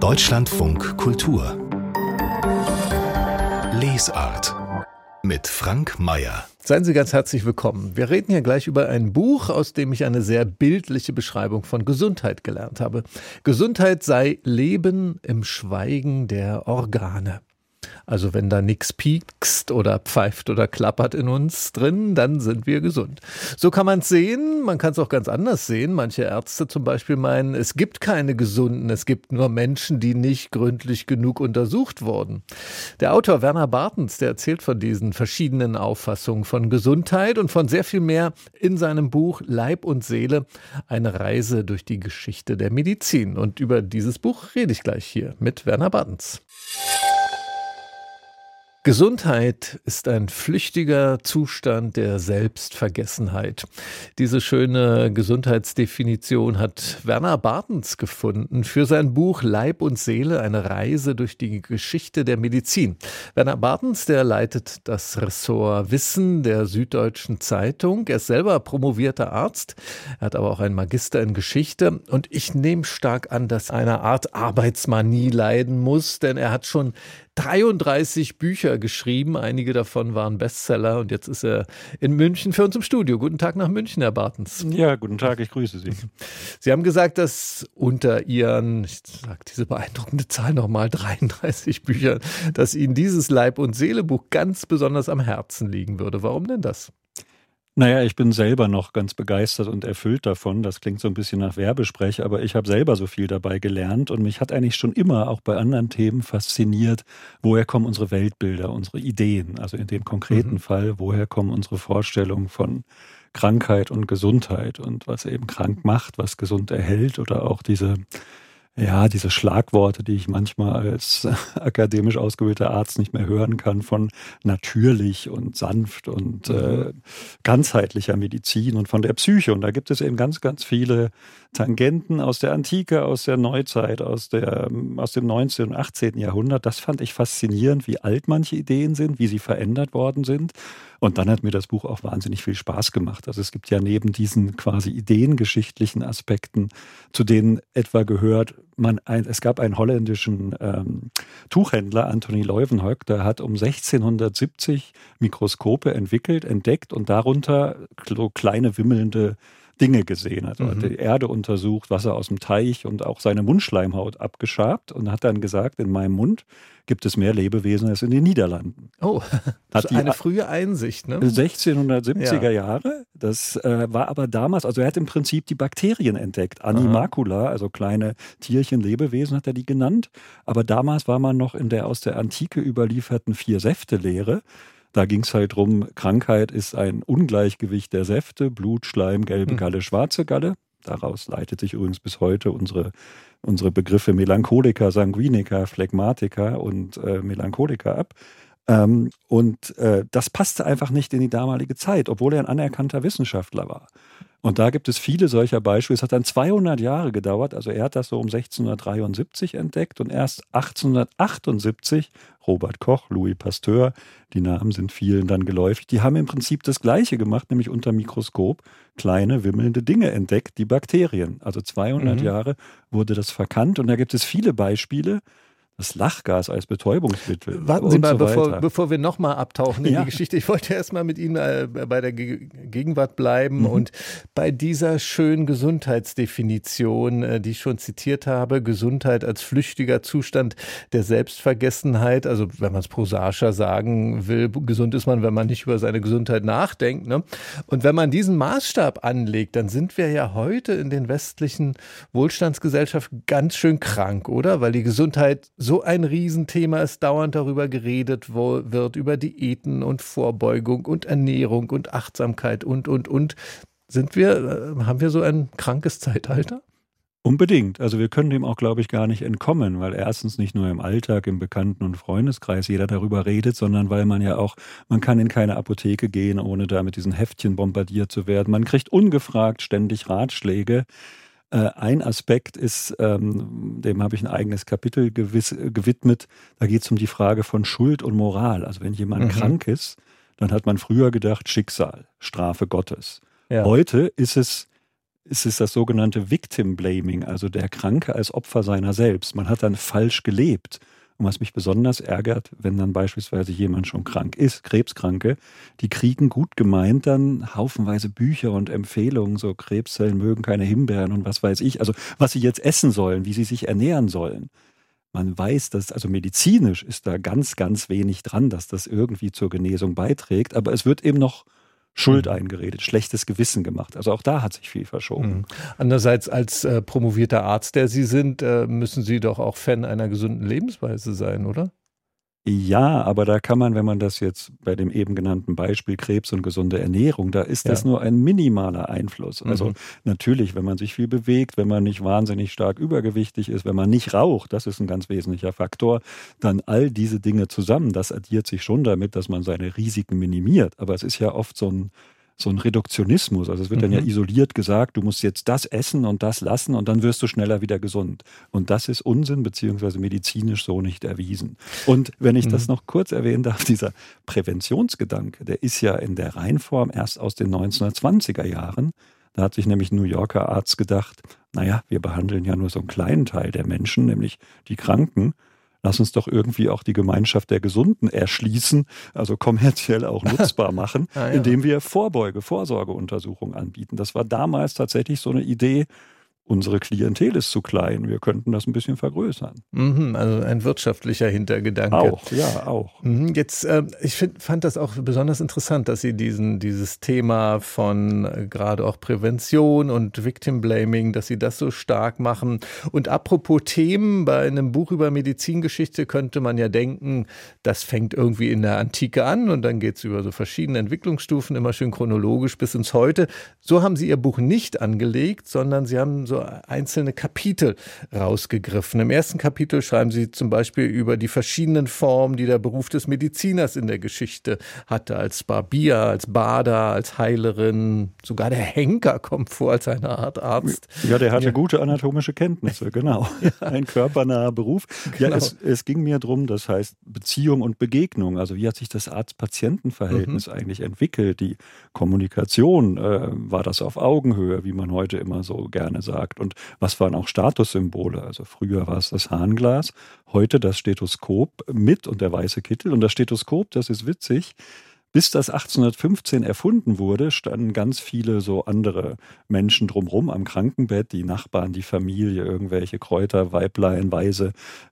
Deutschlandfunk Kultur Lesart mit Frank Mayer. Seien Sie ganz herzlich willkommen. Wir reden hier gleich über ein Buch, aus dem ich eine sehr bildliche Beschreibung von Gesundheit gelernt habe. Gesundheit sei Leben im Schweigen der Organe. Also wenn da nichts piekst oder pfeift oder klappert in uns drin, dann sind wir gesund. So kann man es sehen, man kann es auch ganz anders sehen. Manche Ärzte zum Beispiel meinen, es gibt keine Gesunden, es gibt nur Menschen, die nicht gründlich genug untersucht wurden. Der Autor Werner Bartens, der erzählt von diesen verschiedenen Auffassungen von Gesundheit und von sehr viel mehr in seinem Buch Leib und Seele, eine Reise durch die Geschichte der Medizin. Und über dieses Buch rede ich gleich hier mit Werner Bartens. Gesundheit ist ein flüchtiger Zustand der Selbstvergessenheit. Diese schöne Gesundheitsdefinition hat Werner Bartens gefunden für sein Buch Leib und Seele, eine Reise durch die Geschichte der Medizin. Werner Bartens, der leitet das Ressort Wissen der Süddeutschen Zeitung. Er ist selber promovierter Arzt, er hat aber auch einen Magister in Geschichte und ich nehme stark an, dass er eine Art Arbeitsmanie leiden muss, denn er hat schon 33 Bücher geschrieben, einige davon waren Bestseller und jetzt ist er in München für uns im Studio. Guten Tag nach München, Herr Bartens. Ja, guten Tag, ich grüße Sie. Sie haben gesagt, dass unter Ihren, ich sage diese beeindruckende Zahl nochmal, 33 Büchern, dass Ihnen dieses Leib- und Seele-Buch ganz besonders am Herzen liegen würde. Warum denn das? Naja, ich bin selber noch ganz begeistert und erfüllt davon. Das klingt so ein bisschen nach Werbesprech, aber ich habe selber so viel dabei gelernt und mich hat eigentlich schon immer auch bei anderen Themen fasziniert, woher kommen unsere Weltbilder, unsere Ideen. Also in dem konkreten Fall, woher kommen unsere Vorstellungen von Krankheit und Gesundheit und was eben krank macht, was gesund erhält oder auch diese Schlagworte, die ich manchmal als akademisch ausgebildeter Arzt nicht mehr hören kann, von natürlich und sanft und ganzheitlicher Medizin und von der Psyche. Und da gibt es eben ganz, ganz viele Tangenten aus der Antike, aus der Neuzeit, aus dem 19. und 18. Jahrhundert. Das fand ich faszinierend, wie alt manche Ideen sind, wie sie verändert worden sind. Und dann hat mir das Buch auch wahnsinnig viel Spaß gemacht. Also es gibt ja neben diesen quasi ideengeschichtlichen Aspekten, zu denen etwa gehört, es gab einen holländischen Tuchhändler, Anthony Leuwenhoek, der hat um 1670 Mikroskope entdeckt und darunter so kleine wimmelnde Dinge gesehen hat. Er hat die Erde untersucht, Wasser aus dem Teich und auch seine Mundschleimhaut abgeschabt und hat dann gesagt, in meinem Mund gibt es mehr Lebewesen als in den Niederlanden. Oh, hat eine frühe Einsicht, ne? 1670er Jahre, das war aber damals, also er hat im Prinzip die Bakterien entdeckt, Animalcula, also kleine Tierchen, Lebewesen hat er die genannt, aber damals war man noch in der aus der Antike überlieferten 4-Säfte-Lehre. Da ging es halt drum, Krankheit ist ein Ungleichgewicht der Säfte, Blut, Schleim, gelbe Galle, schwarze Galle. Daraus leitet sich übrigens bis heute unsere Begriffe Melancholiker, Sanguiniker, Phlegmatiker und Melancholiker ab. Das passte einfach nicht in die damalige Zeit, obwohl er ein anerkannter Wissenschaftler war. Und da gibt es viele solcher Beispiele. Es hat dann 200 Jahre gedauert. Also er hat das so um 1673 entdeckt und erst 1878 Robert Koch, Louis Pasteur, die Namen sind vielen dann geläufig, die haben im Prinzip das Gleiche gemacht, nämlich unter Mikroskop kleine wimmelnde Dinge entdeckt, die Bakterien. Also 200 Jahre wurde das verkannt und da gibt es viele Beispiele. Das Lachgas als Betäubungsmittel. Warten Sie mal, bevor wir nochmal abtauchen in die Geschichte. Ich wollte erst mal mit Ihnen bei der Gegenwart bleiben und bei dieser schönen Gesundheitsdefinition, die ich schon zitiert habe, Gesundheit als flüchtiger Zustand der Selbstvergessenheit. Also wenn man es prosaischer sagen will, gesund ist man, wenn man nicht über seine Gesundheit nachdenkt. Ne? Und wenn man diesen Maßstab anlegt, dann sind wir ja heute in den westlichen Wohlstandsgesellschaften ganz schön krank, oder? Weil die Gesundheit so ein Riesenthema ist, dauernd darüber geredet wird, über Diäten und Vorbeugung und Ernährung und Achtsamkeit und. Haben wir so ein krankes Zeitalter? Unbedingt. Also wir können dem auch, glaube ich, gar nicht entkommen, weil erstens nicht nur im Alltag, im Bekannten- und Freundeskreis jeder darüber redet, sondern weil man kann in keine Apotheke gehen, ohne da mit diesen Heftchen bombardiert zu werden. Man kriegt ungefragt ständig Ratschläge. Ein Aspekt ist, dem habe ich ein eigenes Kapitel gewidmet, da geht es um die Frage von Schuld und Moral. Also wenn jemand krank ist, dann hat man früher gedacht, Schicksal, Strafe Gottes. Ja. Heute ist es ist es das sogenannte Victim Blaming, also der Kranke als Opfer seiner selbst. Man hat dann falsch gelebt. Und was mich besonders ärgert, wenn dann beispielsweise jemand schon krank ist, Krebskranke, die kriegen gut gemeint dann haufenweise Bücher und Empfehlungen, so Krebszellen mögen keine Himbeeren und was weiß ich, also was sie jetzt essen sollen, wie sie sich ernähren sollen. Man weiß, dass, also medizinisch ist da ganz, ganz wenig dran, dass das irgendwie zur Genesung beiträgt, aber es wird eben noch Schuld eingeredet, schlechtes Gewissen gemacht. Also auch da hat sich viel verschoben. Andererseits als promovierter Arzt, der Sie sind, müssen Sie doch auch Fan einer gesunden Lebensweise sein, oder? Ja, aber da kann man, wenn man das jetzt bei dem eben genannten Beispiel Krebs und gesunde Ernährung, da ist das nur ein minimaler Einfluss. Also natürlich, wenn man sich viel bewegt, wenn man nicht wahnsinnig stark übergewichtig ist, wenn man nicht raucht, das ist ein ganz wesentlicher Faktor, dann all diese Dinge zusammen, das addiert sich schon damit, dass man seine Risiken minimiert. Aber es ist ja oft so ein Reduktionismus. Also es wird dann ja isoliert gesagt, du musst jetzt das essen und das lassen und dann wirst du schneller wieder gesund. Und das ist Unsinn, beziehungsweise medizinisch so nicht erwiesen. Und wenn ich das noch kurz erwähnen darf, dieser Präventionsgedanke, der ist ja in der Reinform erst aus den 1920er Jahren. Da hat sich nämlich ein New Yorker Arzt gedacht, naja, wir behandeln ja nur so einen kleinen Teil der Menschen, nämlich die Kranken. Lass uns doch irgendwie auch die Gemeinschaft der Gesunden erschließen, also kommerziell auch nutzbar machen, indem wir Vorsorgeuntersuchungen anbieten. Das war damals tatsächlich so eine Idee, unsere Klientel ist zu klein, wir könnten das ein bisschen vergrößern. Also ein wirtschaftlicher Hintergedanke. Auch. Jetzt, ich fand das auch besonders interessant, dass Sie dieses Thema von gerade auch Prävention und Victim Blaming, dass Sie das so stark machen. Und apropos Themen, bei einem Buch über Medizingeschichte könnte man ja denken, das fängt irgendwie in der Antike an und dann geht es über so verschiedene Entwicklungsstufen, immer schön chronologisch bis ins Heute. So haben Sie Ihr Buch nicht angelegt, sondern Sie haben so einzelne Kapitel rausgegriffen. Im ersten Kapitel schreiben Sie zum Beispiel über die verschiedenen Formen, die der Beruf des Mediziners in der Geschichte hatte. Als Barbier, als Bader, als Heilerin, sogar der Henker kommt vor als eine Art Arzt. Ja, der hatte gute anatomische Kenntnisse, genau. Ein körpernaher Beruf. Genau. Ja, es ging mir darum, das heißt Beziehung und Begegnung. Also wie hat sich das Arzt-Patienten-Verhältnis eigentlich entwickelt? Die Kommunikation, war das auf Augenhöhe, wie man heute immer so gerne sagt? Und was waren auch Statussymbole? Also früher war es das Harnglas, heute das Stethoskop mit und der weiße Kittel. Und das Stethoskop, das ist witzig, bis das 1815 erfunden wurde, standen ganz viele so andere Menschen drumherum am Krankenbett, die Nachbarn, die Familie, irgendwelche Kräuter, Weiblein, Weise,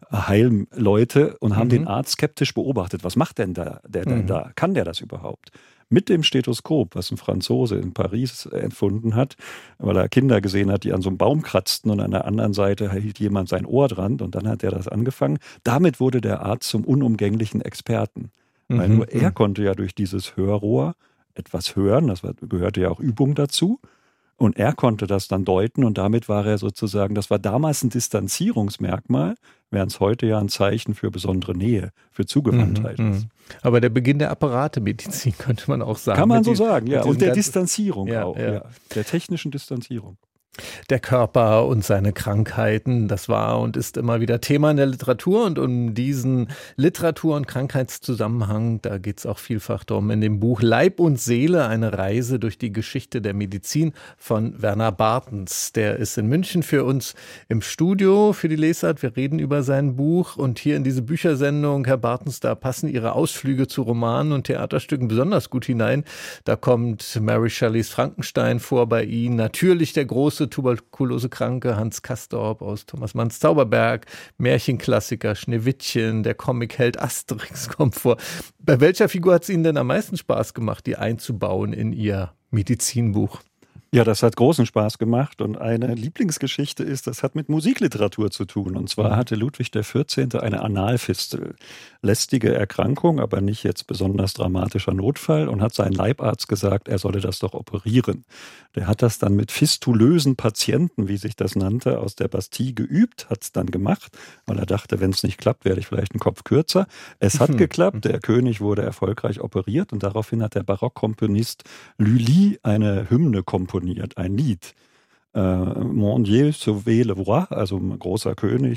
Heilleute und haben den Arzt skeptisch beobachtet. Was macht denn der denn da? Kann der das überhaupt? Mit dem Stethoskop, was ein Franzose in Paris erfunden hat, weil er Kinder gesehen hat, die an so einem Baum kratzten und an der anderen Seite hielt jemand sein Ohr dran und dann hat er das angefangen. Damit wurde der Arzt zum unumgänglichen Experten. Weil nur er konnte ja durch dieses Hörrohr etwas hören, gehörte ja auch Übung dazu. Und er konnte das dann deuten und damit war er sozusagen, das war damals ein Distanzierungsmerkmal, während es heute ja ein Zeichen für besondere Nähe, für Zugewandtheit ist. Aber der Beginn der Apparatemedizin könnte man auch sagen. Kann man so sagen, ja. Und der Distanzierung auch, ja. Der technischen Distanzierung. Der Körper und seine Krankheiten, das war und ist immer wieder Thema in der Literatur. Und um diesen Literatur- und Krankheitszusammenhang, da geht es auch vielfach darum in dem Buch Leib und Seele, eine Reise durch die Geschichte der Medizin von Werner Bartens. Der ist in München für uns im Studio für die Lesart. Wir reden über sein Buch und hier in diese Büchersendung, Herr Bartens, da passen Ihre Ausflüge zu Romanen und Theaterstücken besonders gut hinein. Da kommt Mary Shelleys Frankenstein vor bei Ihnen, natürlich der große Tuberkulosekranke Hans Castorp aus Thomas Manns Zauberberg, Märchenklassiker Schneewittchen, der Comicheld Asterix kommt vor. Bei welcher Figur hat es Ihnen denn am meisten Spaß gemacht, die einzubauen in Ihr Medizinbuch? Ja, das hat großen Spaß gemacht und eine Lieblingsgeschichte ist, das hat mit Musikliteratur zu tun. Und zwar hatte Ludwig XIV. Eine Analfistel. Lästige Erkrankung, aber nicht jetzt besonders dramatischer Notfall und hat seinen Leibarzt gesagt, er solle das doch operieren. Der hat das dann mit fistulösen Patienten, wie sich das nannte, aus der Bastille geübt, hat es dann gemacht, weil er dachte, wenn es nicht klappt, werde ich vielleicht einen Kopf kürzer. Es hat geklappt, der König wurde erfolgreich operiert und daraufhin hat der Barockkomponist Lully eine Hymne komponiert, ein Lied. Mon Dieu, sauve le roi, also großer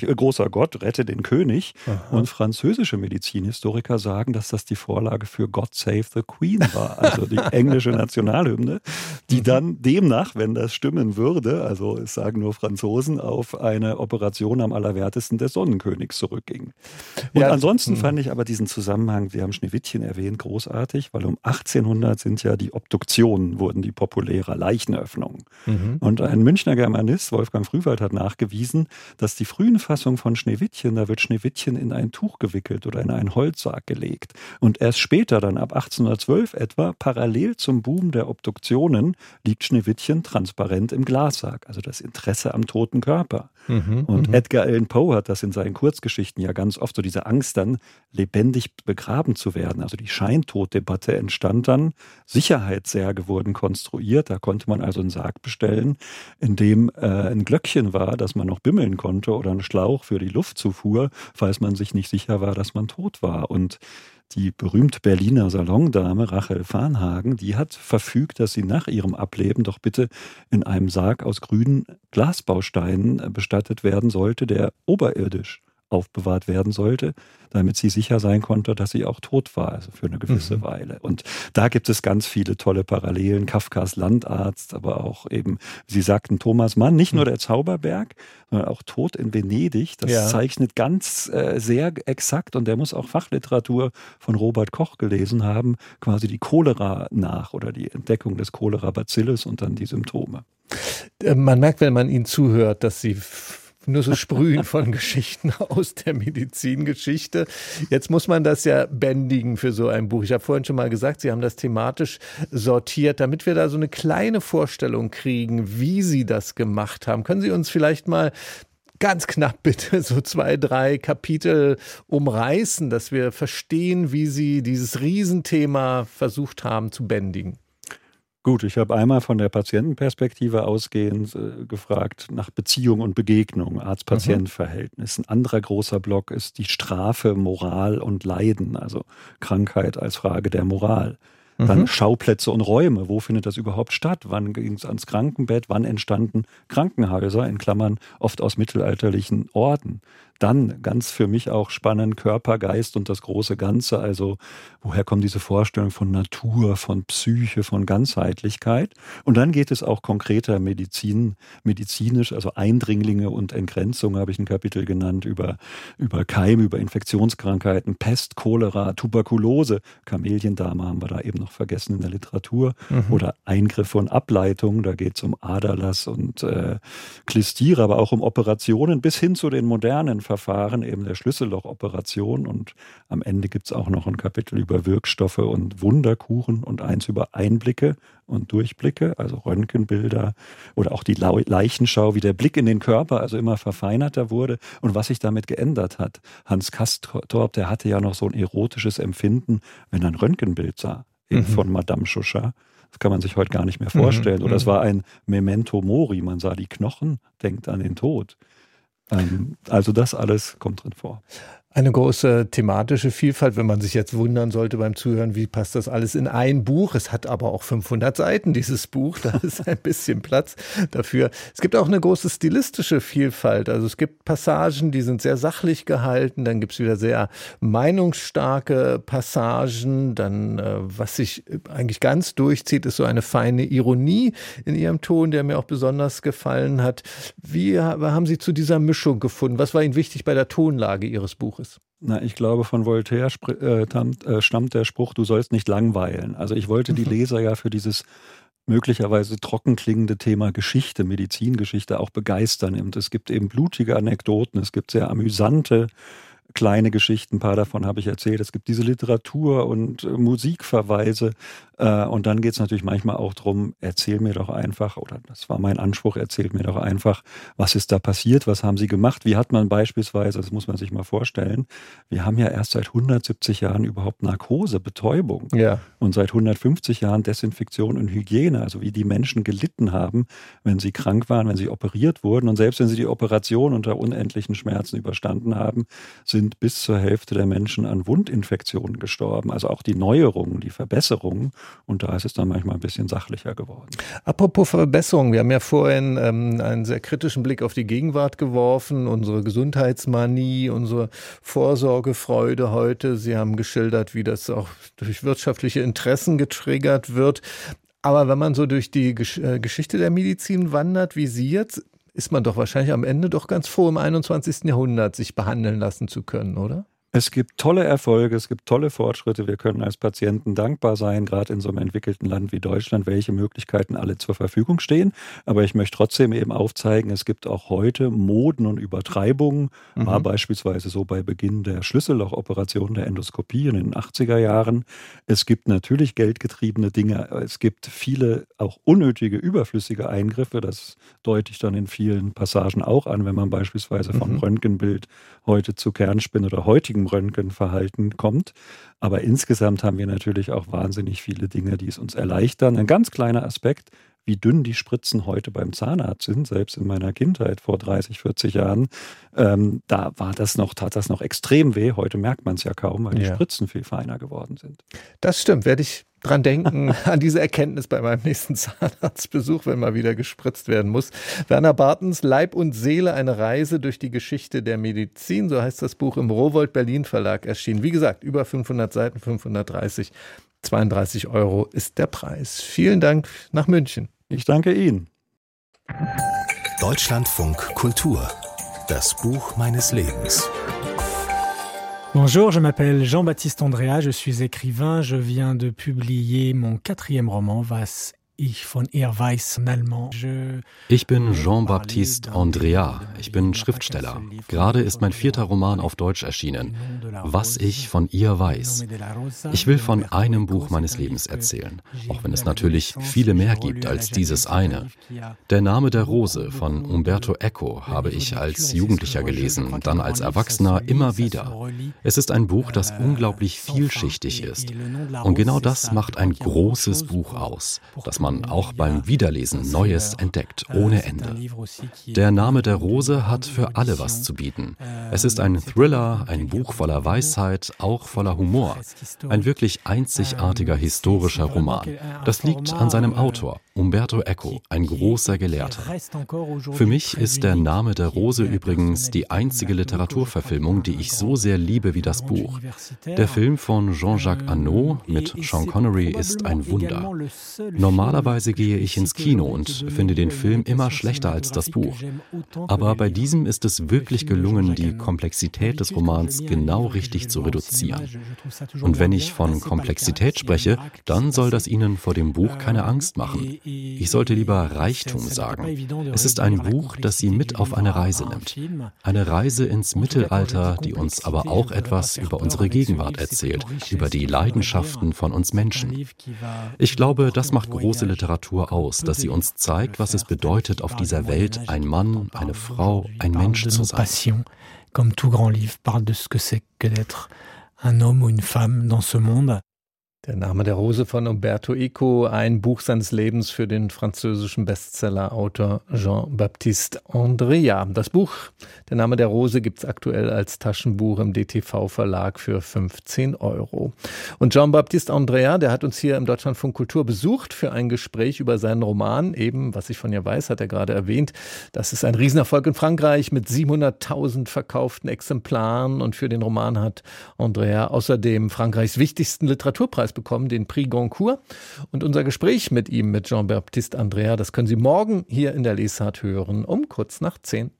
Gott, rette den König. Aha. Und französische Medizinhistoriker sagen, dass das die Vorlage für God Save the Queen war, also die englische Nationalhymne, die dann demnach, wenn das stimmen würde, also es sagen nur Franzosen, auf eine Operation am Allerwertesten des Sonnenkönigs zurückging. Und ansonsten fand ich aber diesen Zusammenhang, wir haben Schneewittchen erwähnt, großartig, weil um 1800 sind ja die Obduktionen, wurden die populärer, Leichenöffnungen. Und ein Münchner Germanist, Wolfgang Frühwald, hat nachgewiesen, dass die frühen Fassungen von Schneewittchen, da wird Schneewittchen in ein Tuch gewickelt oder in einen Holzsarg gelegt. Und erst später, dann ab 1812 etwa, parallel zum Boom der Obduktionen, liegt Schneewittchen transparent im Glassarg, also das Interesse am toten Körper. Und Edgar Allan Poe hat das in seinen Kurzgeschichten ja ganz oft, so diese Angst dann, lebendig begraben zu werden. Also die Scheintoddebatte entstand dann, Sicherheitssärge wurden konstruiert, da konnte man also einen Sarg bestellen, in dem ein Glöckchen war, dass man noch bimmeln konnte oder ein Schlauch für die Luftzufuhr, falls man sich nicht sicher war, dass man tot war. Und die berühmte Berliner Salondame Rachel Varnhagen, die hat verfügt, dass sie nach ihrem Ableben doch bitte in einem Sarg aus grünen Glasbausteinen bestattet werden sollte, der oberirdisch aufbewahrt werden sollte, damit sie sicher sein konnte, dass sie auch tot war, also für eine gewisse Weile. Und da gibt es ganz viele tolle Parallelen. Kafkas Landarzt, aber auch eben, wie Sie sagten, Thomas Mann, nicht nur der Zauberberg, sondern auch Tod in Venedig. Das zeichnet ganz sehr exakt, und der muss auch Fachliteratur von Robert Koch gelesen haben, quasi die Cholera nach oder die Entdeckung des Cholera-Bacillus und dann die Symptome. Man merkt, wenn man Ihnen zuhört, dass Sie nur so sprühen von Geschichten aus der Medizingeschichte. Jetzt muss man das ja bändigen für so ein Buch. Ich habe vorhin schon mal gesagt, Sie haben das thematisch sortiert, damit wir da so eine kleine Vorstellung kriegen, wie Sie das gemacht haben. Können Sie uns vielleicht mal ganz knapp bitte so 2, 3 Kapitel umreißen, dass wir verstehen, wie Sie dieses Riesenthema versucht haben zu bändigen? Gut, ich habe einmal von der Patientenperspektive ausgehend gefragt nach Beziehung und Begegnung, Arzt-Patient-Verhältnis. Ein anderer großer Block ist die Strafe, Moral und Leiden, also Krankheit als Frage der Moral. Dann Schauplätze und Räume. Wo findet das überhaupt statt? Wann ging es ans Krankenbett? Wann entstanden Krankenhäuser, in Klammern oft aus mittelalterlichen Orten? Dann, ganz für mich auch spannend, Körper, Geist und das große Ganze. Also woher kommt diese Vorstellung von Natur, von Psyche, von Ganzheitlichkeit? Und dann geht es auch konkreter medizinisch, also Eindringlinge und Entgrenzung habe ich ein Kapitel genannt, über Keime, über Infektionskrankheiten, Pest, Cholera, Tuberkulose, Kameliendame haben wir da eben noch vergessen in der Literatur, oder Eingriffe und Ableitungen, da geht es um Aderlass und Klistiere, aber auch um Operationen bis hin zu den modernen Verfahren, eben der Schlüssellochoperation, und am Ende gibt es auch noch ein Kapitel über Wirkstoffe und Wunderkuchen und eins über Einblicke und Durchblicke, also Röntgenbilder oder auch die Leichenschau, wie der Blick in den Körper also immer verfeinerter wurde und was sich damit geändert hat. Hans Castorp, der hatte ja noch so ein erotisches Empfinden, wenn er ein Röntgenbild sah, eben von Madame Chauchat. Das kann man sich heute gar nicht mehr vorstellen. Oder es war ein Memento Mori, man sah die Knochen, denkt an den Tod. Also das alles kommt drin vor. Eine große thematische Vielfalt, wenn man sich jetzt wundern sollte beim Zuhören, wie passt das alles in ein Buch? Es hat aber auch 500 Seiten, dieses Buch, da ist ein bisschen Platz dafür. Es gibt auch eine große stilistische Vielfalt, also es gibt Passagen, die sind sehr sachlich gehalten, dann gibt es wieder sehr meinungsstarke Passagen, dann was sich eigentlich ganz durchzieht, ist so eine feine Ironie in Ihrem Ton, der mir auch besonders gefallen hat. Wie haben Sie zu dieser Mischung gefunden? Was war Ihnen wichtig bei der Tonlage Ihres Buches? Na, ich glaube, von Voltaire stammt der Spruch, du sollst nicht langweilen. Also ich wollte die Leser ja für dieses möglicherweise trocken klingende Thema Geschichte, Medizingeschichte auch begeistern. Und es gibt eben blutige Anekdoten, es gibt sehr amüsante kleine Geschichten, ein paar davon habe ich erzählt. Es gibt diese Literatur- und Musikverweise. Und dann geht es natürlich manchmal auch darum, erzähl mir doch einfach, oder das war mein Anspruch, erzählt mir doch einfach, was ist da passiert, was haben Sie gemacht, wie hat man beispielsweise, das muss man sich mal vorstellen, wir haben ja erst seit 170 Jahren überhaupt Narkose, Betäubung, und seit 150 Jahren Desinfektion und Hygiene, also wie die Menschen gelitten haben, wenn sie krank waren, wenn sie operiert wurden, und selbst wenn sie die Operation unter unendlichen Schmerzen überstanden haben, sind sind bis zur Hälfte der Menschen an Wundinfektionen gestorben. Also auch die Neuerungen, die Verbesserungen. Und da ist es dann manchmal ein bisschen sachlicher geworden. Apropos Verbesserungen, wir haben ja vorhin einen sehr kritischen Blick auf die Gegenwart geworfen, unsere Gesundheitsmanie, unsere Vorsorgefreude heute. Sie haben geschildert, wie das auch durch wirtschaftliche Interessen getriggert wird. Aber wenn man so durch die Geschichte der Medizin wandert, wie Sie jetzt, ist man doch wahrscheinlich am Ende doch ganz froh, im 21. Jahrhundert sich behandeln lassen zu können, oder? Es gibt tolle Erfolge, es gibt tolle Fortschritte. Wir können als Patienten dankbar sein, gerade in so einem entwickelten Land wie Deutschland, welche Möglichkeiten alle zur Verfügung stehen. Aber ich möchte trotzdem eben aufzeigen, es gibt auch heute Moden und Übertreibungen. War beispielsweise so bei Beginn der Schlüssellochoperation der Endoskopie in den 80er Jahren. Es gibt natürlich geldgetriebene Dinge. Es gibt viele auch unnötige, überflüssige Eingriffe. Das deute ich dann in vielen Passagen auch an, wenn man beispielsweise vom Röntgenbild heute zu Kernspin oder heutigen Röntgenverhalten kommt. Aber insgesamt haben wir natürlich auch wahnsinnig viele Dinge, die es uns erleichtern. Ein ganz kleiner Aspekt, wie dünn die Spritzen heute beim Zahnarzt sind, selbst in meiner Kindheit vor 30, 40 Jahren, da tat das noch extrem weh. Heute merkt man es ja kaum, weil die Spritzen viel feiner geworden sind. Das stimmt, werde ich dran denken, an diese Erkenntnis bei meinem nächsten Zahnarztbesuch, wenn mal wieder gespritzt werden muss. Werner Bartens, Leib und Seele, eine Reise durch die Geschichte der Medizin, so heißt das Buch im Rowohlt Berlin Verlag erschienen. Wie gesagt, über 500 Seiten, 530, 32 € ist der Preis. Vielen Dank nach München. Ich danke Ihnen. Deutschlandfunk Kultur, das Buch meines Lebens. Bonjour, je m'appelle Jean-Baptiste Andrea, je suis écrivain, je viens de publier mon 4e roman, Was ich von ihr weiß in allemand. Ich bin Jean-Baptiste Andrea, ich bin Schriftsteller. Gerade ist mein 4. Roman auf Deutsch erschienen, Was ich von ihr weiß. Ich will von einem Buch meines Lebens erzählen, auch wenn es natürlich viele mehr gibt als dieses eine. Der Name der Rose von Umberto Eco habe ich als Jugendlicher gelesen, dann als Erwachsener immer wieder. Es ist ein Buch, das unglaublich vielschichtig ist. Und genau das macht ein großes Buch aus, das man auch beim Wiederlesen Neues entdeckt, ohne Ende. Der Name der Rose hat für alle was zu bieten. Es ist ein Thriller, ein Buch voller Weisheit, auch voller Humor. Ein wirklich einzigartiger historischer Roman. Das liegt an seinem Autor, Umberto Eco, ein großer Gelehrter. Für mich ist der Name der Rose übrigens die einzige Literaturverfilmung, die ich so sehr liebe wie das Buch. Der Film von Jean-Jacques Annaud mit Sean Connery ist ein Wunder. Normalerweise gehe ich ins Kino und finde den Film immer schlechter als das Buch. Aber bei diesem ist es wirklich gelungen, die Komplexität des Romans genau richtig zu reduzieren. Und wenn ich von Komplexität spreche, dann soll das Ihnen vor dem Buch keine Angst machen. Ich sollte lieber Reichtum sagen. Es ist ein Buch, das Sie mit auf eine Reise nimmt. Eine Reise ins Mittelalter, die uns aber auch etwas über unsere Gegenwart erzählt, über die Leidenschaften von uns Menschen. Ich glaube, das macht große Literatur aus, dass sie uns zeigt, was es bedeutet, auf dieser Welt ein Mann, eine Frau, ein Mensch zu sein. Comme tout grand livre parle de ce que c'est que d'être un homme ou une femme dans ce monde. Der Name der Rose von Umberto Eco, ein Buch seines Lebens für den französischen Bestsellerautor Jean-Baptiste Andrea. Das Buch Der Name der Rose gibt es aktuell als Taschenbuch im DTV-Verlag für 15 €. Und Jean-Baptiste Andrea, der hat uns hier im Deutschlandfunk Kultur besucht für ein Gespräch über seinen Roman. Eben, was ich von ihr weiß, hat er gerade erwähnt. Das ist ein Riesenerfolg in Frankreich mit 700.000 verkauften Exemplaren. Und für den Roman hat Andrea außerdem Frankreichs wichtigsten Literaturpreis bekommen, den Prix Goncourt. Und unser Gespräch mit ihm, mit Jean-Baptiste Andrea, das können Sie morgen hier in der Lesart hören, um kurz nach 10.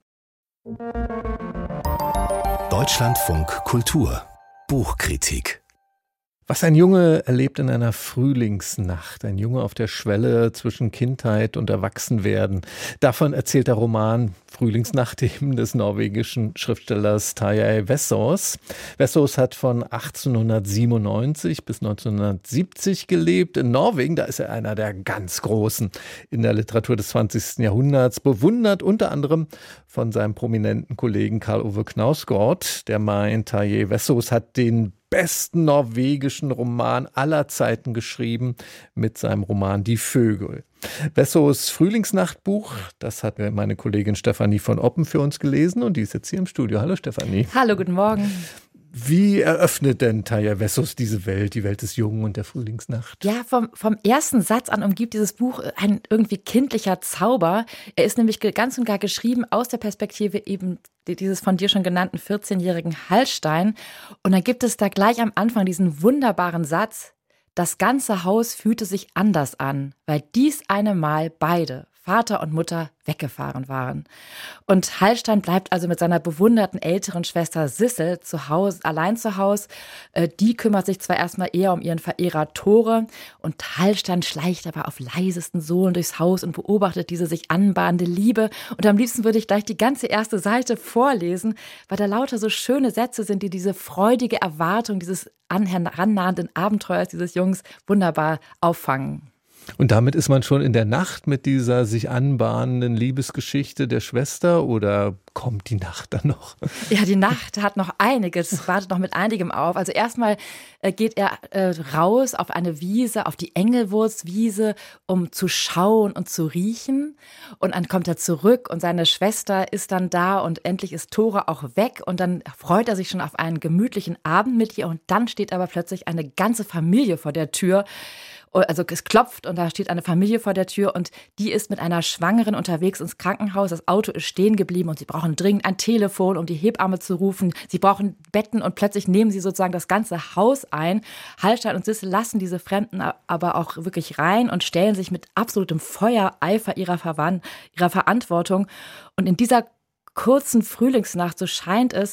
Deutschlandfunk Kultur Buchkritik. Was ein Junge erlebt in einer Frühlingsnacht, ein Junge auf der Schwelle zwischen Kindheit und Erwachsenwerden. Davon erzählt der Roman Frühlingsnacht eben des norwegischen Schriftstellers Tarjei Vesaas. Vesaas hat von 1897 bis 1970 gelebt in Norwegen. Da ist er einer der ganz Großen in der Literatur des 20. Jahrhunderts, bewundert unter anderem von seinem prominenten Kollegen Karl Ove Knausgård. Der meint, Tarjei Vesaas hat den besten norwegischen Roman aller Zeiten geschrieben mit seinem Roman Die Vögel. Wessos Frühlingsnachtbuch, das hat meine Kollegin Stefanie von Oppen für uns gelesen und die ist jetzt hier im Studio. Hallo Stefanie. Hallo, guten Morgen. Wie eröffnet denn Tarja Wessos diese Welt, die Welt des Jungen und der Frühlingsnacht? Ja, vom ersten Satz an umgibt dieses Buch ein irgendwie kindlicher Zauber. Er ist nämlich ganz und gar geschrieben aus der Perspektive eben dieses von dir schon genannten 14-jährigen Hallstein. Und dann gibt es da gleich am Anfang diesen wunderbaren Satz: Das ganze Haus fühlte sich anders an, weil dies eine Mal beide, Vater und Mutter, weggefahren waren. Und Hallstein bleibt also mit seiner bewunderten älteren Schwester Sissel allein zu Hause. Die kümmert sich zwar erstmal eher um ihren Verehrer Tore und Hallstein schleicht aber auf leisesten Sohlen durchs Haus und beobachtet diese sich anbahnende Liebe. Und am liebsten würde ich gleich die ganze erste Seite vorlesen, weil da lauter so schöne Sätze sind, die diese freudige Erwartung dieses herannahenden Abenteuers dieses Jungs wunderbar auffangen. Und damit ist man schon in der Nacht mit dieser sich anbahnenden Liebesgeschichte der Schwester oder kommt die Nacht dann noch? Ja, die Nacht hat noch einiges, wartet noch mit einigem auf. Also erstmal geht er raus auf eine Wiese, auf die Engelwurzwiese, um zu schauen und zu riechen. Und dann kommt er zurück und seine Schwester ist dann da und endlich ist Tore auch weg. Und dann freut er sich schon auf einen gemütlichen Abend mit ihr. Und dann steht aber plötzlich eine ganze Familie vor der Tür. Also es klopft und da steht eine Familie vor der Tür und die ist mit einer Schwangeren unterwegs ins Krankenhaus. Das Auto ist stehen geblieben und sie brauchen dringend ein Telefon, um die Hebamme zu rufen. Sie brauchen Betten und plötzlich nehmen sie sozusagen das ganze Haus ein. Hallstein und Sissel lassen diese Fremden aber auch wirklich rein und stellen sich mit absolutem Feuereifer ihrer Verantwortung. Und in dieser kurzen Frühlingsnacht, so scheint es,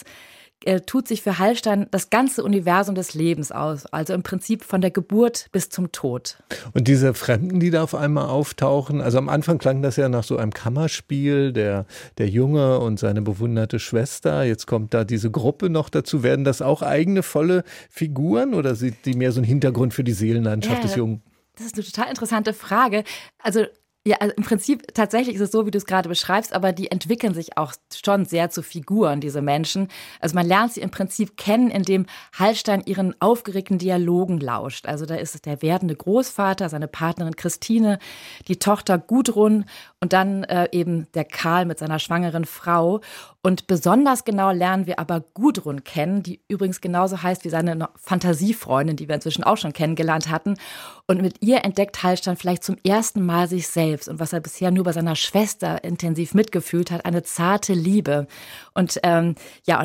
tut sich für Hallstein das ganze Universum des Lebens aus. Also im Prinzip von der Geburt bis zum Tod. Und diese Fremden, die da auf einmal auftauchen, also am Anfang klang das ja nach so einem Kammerspiel, der Junge und seine bewunderte Schwester. Jetzt kommt da diese Gruppe noch dazu. Werden das auch eigene volle Figuren oder sind die mehr so ein Hintergrund für die Seelenlandschaft des Jungen? Das ist eine total interessante Frage. Also im Prinzip tatsächlich ist es so, wie du es gerade beschreibst, aber die entwickeln sich auch schon sehr zu Figuren, diese Menschen. Also man lernt sie im Prinzip kennen, indem Hallstein ihren aufgeregten Dialogen lauscht. Also da ist es der werdende Großvater, seine Partnerin Christine, die Tochter Gudrun und dann eben der Karl mit seiner schwangeren Frau. Und besonders genau lernen wir aber Gudrun kennen, die übrigens genauso heißt wie seine Fantasiefreundin, die wir inzwischen auch schon kennengelernt hatten. Und mit ihr entdeckt Hallstein vielleicht zum ersten Mal sich selbst und was er bisher nur bei seiner Schwester intensiv mitgefühlt hat, eine zarte Liebe. Und und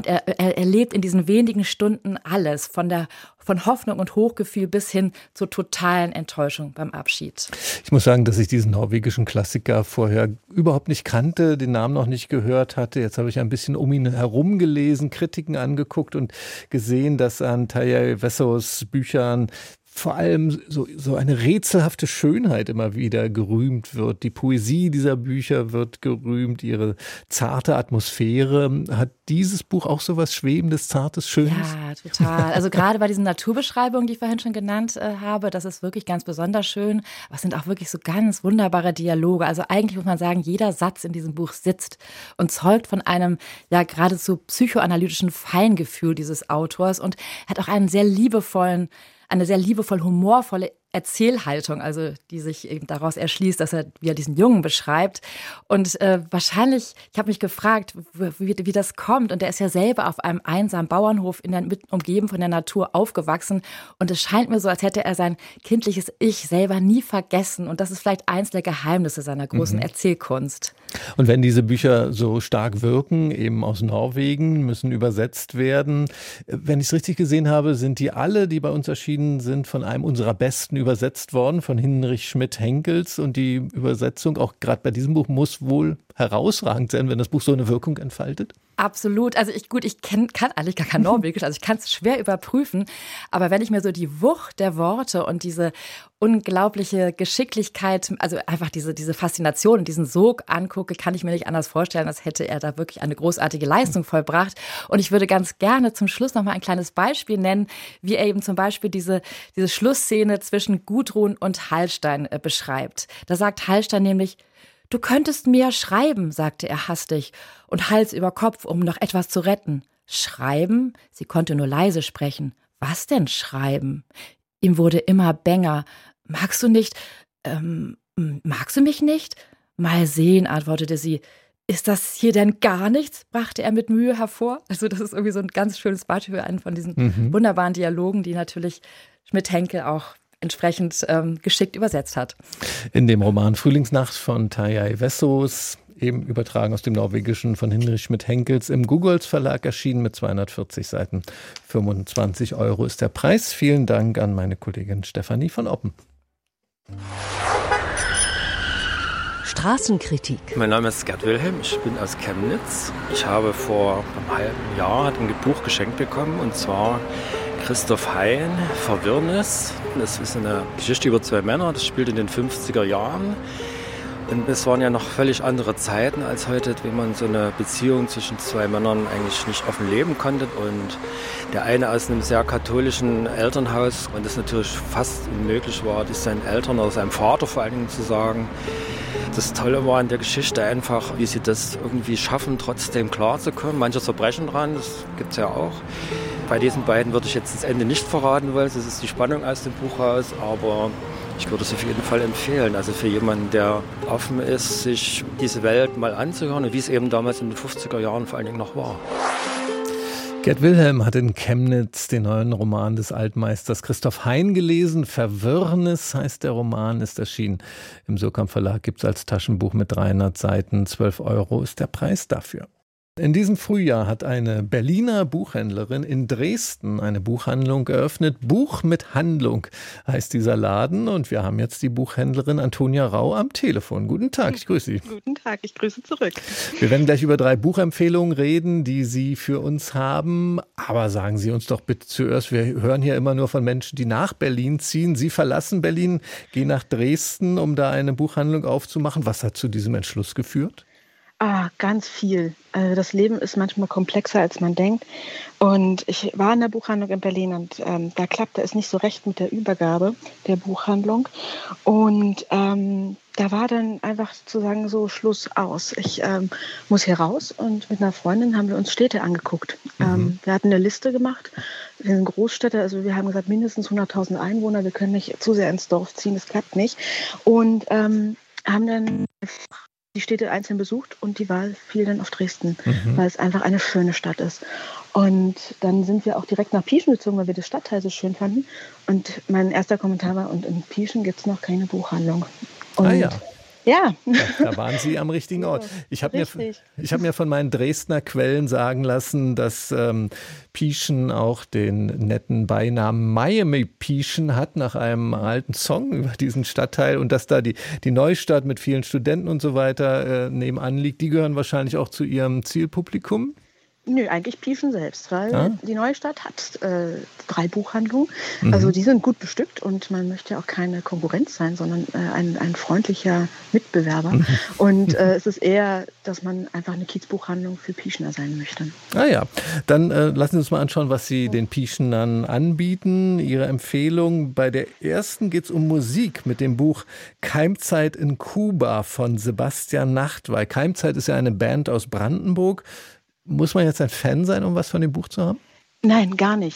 er erlebt in diesen wenigen Stunden alles, von Hoffnung und Hochgefühl bis hin zur totalen Enttäuschung beim Abschied. Ich muss sagen, dass ich diesen norwegischen Klassiker vorher überhaupt nicht kannte, den Namen noch nicht gehört hatte. Jetzt habe ich ein bisschen um ihn herum gelesen, Kritiken angeguckt und gesehen, dass an Tarja Wessos Büchern vor allem so eine rätselhafte Schönheit immer wieder gerühmt wird. Die Poesie dieser Bücher wird gerühmt, ihre zarte Atmosphäre. Hat dieses Buch auch so was Schwebendes, Zartes, Schönes? Ja, total. Also gerade bei diesen Naturbeschreibungen, die ich vorhin schon genannt habe, das ist wirklich ganz besonders schön. Aber es sind auch wirklich so ganz wunderbare Dialoge. Also eigentlich muss man sagen, jeder Satz in diesem Buch sitzt und zeugt von einem ja geradezu psychoanalytischen Feingefühl dieses Autors und hat auch eine sehr liebevoll humorvolle Erzählhaltung, also die sich eben daraus erschließt, dass wie er diesen Jungen beschreibt. Und wahrscheinlich, ich habe mich gefragt, wie das kommt. Und er ist ja selber auf einem einsamen Bauernhof umgeben von der Natur aufgewachsen. Und es scheint mir so, als hätte er sein kindliches Ich selber nie vergessen. Und das ist vielleicht eins der Geheimnisse seiner großen Erzählkunst. Und wenn diese Bücher so stark wirken, eben aus Norwegen, müssen übersetzt werden. Wenn ich es richtig gesehen habe, sind die alle, die bei uns erschienen sind, von einem unserer besten übersetzt worden, von Hinrich Schmidt-Henkels. Und die Übersetzung, auch gerade bei diesem Buch, muss wohl herausragend sein, wenn das Buch so eine Wirkung entfaltet. Absolut. Also ich kann eigentlich gar kein Norwegisch, also ich kann es schwer überprüfen. Aber wenn ich mir so die Wucht der Worte und diese unglaubliche Geschicklichkeit, also einfach diese Faszination und diesen Sog angucke, kann ich mir nicht anders vorstellen, als hätte er da wirklich eine großartige Leistung vollbracht. Und ich würde ganz gerne zum Schluss noch mal ein kleines Beispiel nennen, wie er eben zum Beispiel diese Schlussszene zwischen Gudrun und Hallstein beschreibt. Da sagt Hallstein nämlich: Du könntest mir schreiben, sagte er hastig und Hals über Kopf, um noch etwas zu retten. Schreiben? Sie konnte nur leise sprechen. Was denn schreiben? Ihm wurde immer bänger. Magst du nicht? Magst du mich nicht? Mal sehen, antwortete sie. Ist das hier denn gar nichts? Brachte er mit Mühe hervor. Also das ist irgendwie so ein ganz schönes Beispiel für einen von diesen wunderbaren Dialogen, die natürlich Schmidt-Henkel auch entsprechend geschickt übersetzt hat. In dem Roman Frühlingsnacht von Tarjei Vesaas, eben übertragen aus dem Norwegischen von Hinrich Schmidt-Henkels, im Googles Verlag erschienen mit 240 Seiten. 25 € ist der Preis. Vielen Dank an meine Kollegin Stefanie von Oppen. Straßenkritik. Mein Name ist Gerd Wilhelm, ich bin aus Chemnitz. Ich habe vor einem halben Jahr ein Buch geschenkt bekommen, und zwar Christoph Hein, Verwirrnis. Das ist eine Geschichte über 2 Männer, das spielt in den 50er Jahren. Und es waren ja noch völlig andere Zeiten als heute, wie man so eine Beziehung zwischen 2 Männern eigentlich nicht offen leben konnte. Und der eine aus einem sehr katholischen Elternhaus, und das natürlich fast unmöglich war, das seinen Eltern oder seinem Vater vor allen Dingen zu sagen. Das Tolle war an der Geschichte einfach, wie sie das irgendwie schaffen, trotzdem klarzukommen. Manche zerbrechen dran, das gibt es ja auch. Bei diesen beiden würde ich jetzt das Ende nicht verraten wollen, das ist die Spannung aus dem Buch raus, aber ich würde es auf jeden Fall empfehlen. Also für jemanden, der offen ist, sich diese Welt mal anzuhören und wie es eben damals in den 50er Jahren vor allen Dingen noch war. Gerd Wilhelm hat in Chemnitz den neuen Roman des Altmeisters Christoph Hein gelesen. Verwirrnis heißt der Roman, ist erschienen. Im Surkamp Verlag gibt es als Taschenbuch mit 300 Seiten. 12 € ist der Preis dafür. In diesem Frühjahr hat eine Berliner Buchhändlerin in Dresden eine Buchhandlung eröffnet. Buch mit Handlung heißt dieser Laden. Und wir haben jetzt die Buchhändlerin Antonia Rau am Telefon. Guten Tag, ich grüße Sie. Guten Tag, ich grüße zurück. Wir werden gleich über 3 Buchempfehlungen reden, die Sie für uns haben. Aber sagen Sie uns doch bitte zuerst, wir hören hier immer nur von Menschen, die nach Berlin ziehen. Sie verlassen Berlin, gehen nach Dresden, um da eine Buchhandlung aufzumachen. Was hat zu diesem Entschluss geführt? Ganz viel. Also das Leben ist manchmal komplexer, als man denkt. Und ich war in der Buchhandlung in Berlin und da klappte es nicht so recht mit der Übergabe der Buchhandlung. Und da war dann einfach sozusagen so Schluss aus. Ich muss hier raus, und mit einer Freundin haben wir uns Städte angeguckt. Wir hatten eine Liste gemacht. Wir sind Großstädte, also wir haben gesagt, mindestens 100.000 Einwohner. Wir können nicht zu sehr ins Dorf ziehen, das klappt nicht. Und haben dann die Städte einzeln besucht, und die Wahl fiel dann auf Dresden, weil es einfach eine schöne Stadt ist. Und dann sind wir auch direkt nach Pieschen gezogen, weil wir das Stadtteil so schön fanden. Und mein erster Kommentar war, und in Pieschen gibt es noch keine Buchhandlung. Und ja. Da waren Sie am richtigen Ort. Ich habe mir von meinen Dresdner Quellen sagen lassen, dass Pieschen auch den netten Beinamen Miami Pieschen hat, nach einem alten Song über diesen Stadtteil, und dass da die Neustadt mit vielen Studenten und so weiter nebenan liegt. Die gehören wahrscheinlich auch zu Ihrem Zielpublikum? Nö, eigentlich Pieschen selbst, weil die Neustadt hat 3 Buchhandlungen. Also die sind gut bestückt, und man möchte auch keine Konkurrenz sein, sondern ein freundlicher Mitbewerber. Und es ist eher, dass man einfach eine Kiezbuchhandlung für Pieschener sein möchte. Dann lassen Sie uns mal anschauen, was Sie den Pieschenern anbieten. Ihre Empfehlung: Bei der ersten geht es um Musik mit dem Buch Keimzeit in Kuba von Sebastian Nachtwey. Keimzeit ist ja eine Band aus Brandenburg. Muss man jetzt ein Fan sein, um was von dem Buch zu haben? Nein, gar nicht.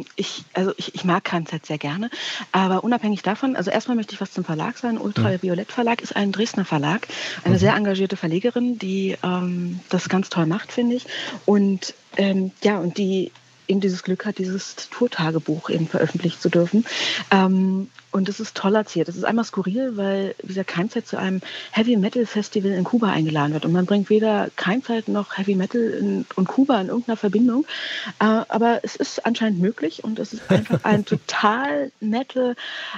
Ich mag Keimzeit sehr gerne, aber unabhängig davon, also erstmal möchte ich was zum Verlag sagen. Ultraviolett Verlag ist ein Dresdner Verlag, eine sehr engagierte Verlegerin, die das ganz toll macht, finde ich. Und und die eben dieses Glück hat, dieses Tourtagebuch eben veröffentlicht zu dürfen. Und es ist toll erzählt. Es ist einmal skurril, weil dieser Keimzeit zu einem Heavy-Metal-Festival in Kuba eingeladen wird. Und man bringt weder Keimzeit noch Heavy-Metal und Kuba in irgendeiner Verbindung. Aber es ist anscheinend möglich, und es ist einfach ein total nette,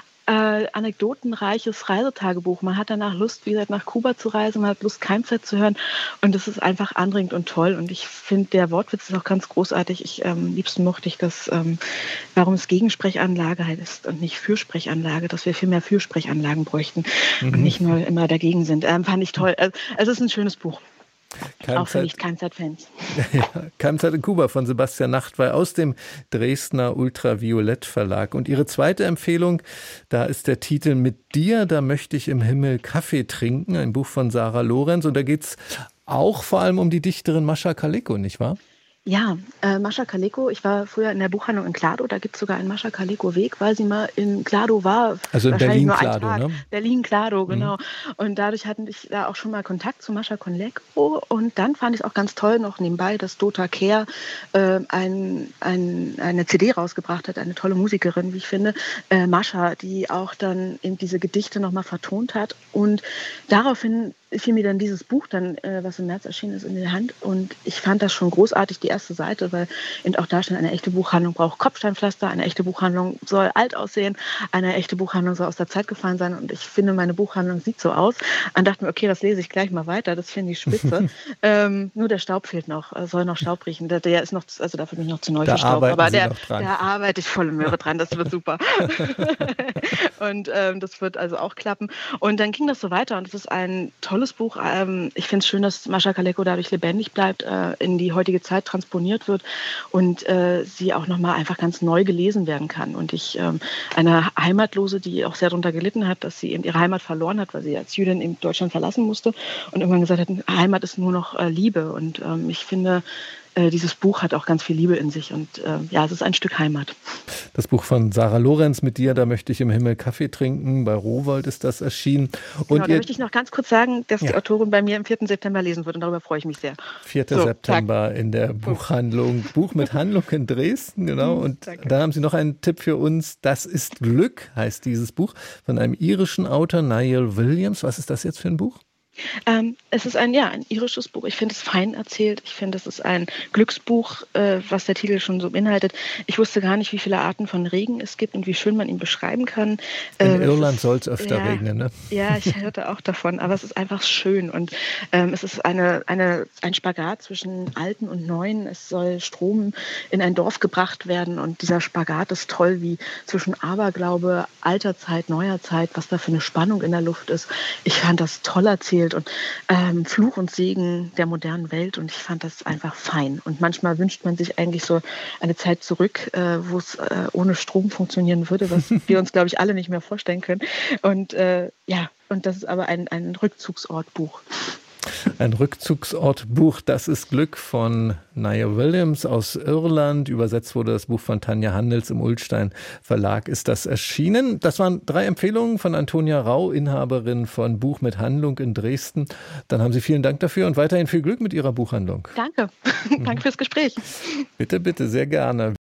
anekdotenreiches Reisetagebuch. Man hat danach Lust, wie gesagt, nach Kuba zu reisen, man hat Lust, Keimzeit zu hören, und es ist einfach anregend und toll. Und ich finde, der Wortwitz ist auch ganz großartig. Liebsten mochte ich das, warum es Gegensprechanlage heißt und nicht Fürsprechanlage, dass wir viel mehr Fürsprechanlagen bräuchten und nicht nur immer dagegen sind. Fand ich toll. Also es ist ein schönes Buch. Auch für Nicht-Keimzeit-Fans. Keimzeit in Kuba von Sebastian Nachtwey aus dem Dresdner Ultraviolett Verlag. Und Ihre zweite Empfehlung, da ist der Titel Mit dir, da möchte ich im Himmel Kaffee trinken, ein Buch von Sarah Lorenz. Und da geht es auch vor allem um die Dichterin Mascha Kaleko, nicht wahr? Ja, Mascha Kaleko, ich war früher in der Buchhandlung in Klado, da gibt es sogar einen Mascha Kaleko-Weg, weil sie mal in Klado war. Also in Berlin-Klado, ne? Berlin-Klado, genau. Und dadurch hatten ich da auch schon mal Kontakt zu Mascha Kaleko und dann fand ich es auch ganz toll, noch nebenbei, dass Dota Kehr eine CD rausgebracht hat, eine tolle Musikerin, wie ich finde, Mascha, die auch dann eben diese Gedichte nochmal vertont hat und daraufhin fiel mir dann dieses Buch dann, was im März erschienen ist, in die Hand und ich fand das schon großartig, die erste Seite, weil eben auch da stand, eine echte Buchhandlung braucht Kopfsteinpflaster, eine echte Buchhandlung soll alt aussehen, eine echte Buchhandlung soll aus der Zeit gefallen sein und ich finde, meine Buchhandlung sieht so aus. Und dachte mir, okay, das lese ich gleich mal weiter, das finde ich spitze. Nur der Staub fehlt noch, soll noch Staub riechen. Der ist noch, also dafür bin ich noch zu neu für Staub, aber da arbeite ich volle Möhre dran, das wird super. Und das wird also auch klappen. Und dann ging das so weiter und es ist ein tolles Buch. Ich finde es schön, dass Mascha Kaleko dadurch lebendig bleibt, in die heutige Zeit transponiert wird und sie auch nochmal einfach ganz neu gelesen werden kann. Und ich, eine Heimatlose, die auch sehr darunter gelitten hat, dass sie eben ihre Heimat verloren hat, weil sie als Jüdin eben Deutschland verlassen musste und irgendwann gesagt hat, Heimat ist nur noch Liebe. Und ich finde, dieses Buch hat auch ganz viel Liebe in sich und ja, es ist ein Stück Heimat. Das Buch von Sarah Lorenz, Mit dir, da möchte ich im Himmel Kaffee trinken. Bei Rowohlt ist das erschienen. Und genau, da möchte ich noch ganz kurz sagen, dass die Autorin bei mir am 4. September lesen wird und darüber freue ich mich sehr. 4. September in der Buchhandlung, Buch mit Handlung in Dresden, genau. Und da haben Sie noch einen Tipp für uns. Das ist Glück, heißt dieses Buch, von einem irischen Autor, Niall Williams. Was ist das jetzt für ein Buch? Es ist ein irisches Buch. Ich finde es fein erzählt. Ich finde, es ist ein Glücksbuch, was der Titel schon so beinhaltet. Ich wusste gar nicht, wie viele Arten von Regen es gibt und wie schön man ihn beschreiben kann. In Irland soll es öfter regnen, ne? Ja, ich hörte auch davon, aber es ist einfach schön und es ist ein Spagat zwischen Alten und Neuen. Es soll Strom in ein Dorf gebracht werden und dieser Spagat ist toll, wie zwischen Aberglaube, alter Zeit, neuer Zeit, was da für eine Spannung in der Luft ist. Ich fand das toll erzählt und Fluch und Segen der modernen Welt und ich fand das einfach fein. Und manchmal wünscht man sich eigentlich so eine Zeit zurück, wo es ohne Strom funktionieren würde, was wir uns, glaube ich, alle nicht mehr vorstellen können. Und und das ist aber ein Rückzugsortbuch. Ein Rückzugsortbuch, das ist Glück von Niall Williams aus Irland. Übersetzt wurde das Buch von Tanja Handels im Ullstein Verlag ist das erschienen. Das waren 3 Empfehlungen von Antonia Rau, Inhaberin von Buch mit Handlung in Dresden. Dann haben Sie vielen Dank dafür und weiterhin viel Glück mit Ihrer Buchhandlung. Danke. Danke fürs Gespräch. Bitte, bitte, sehr gerne.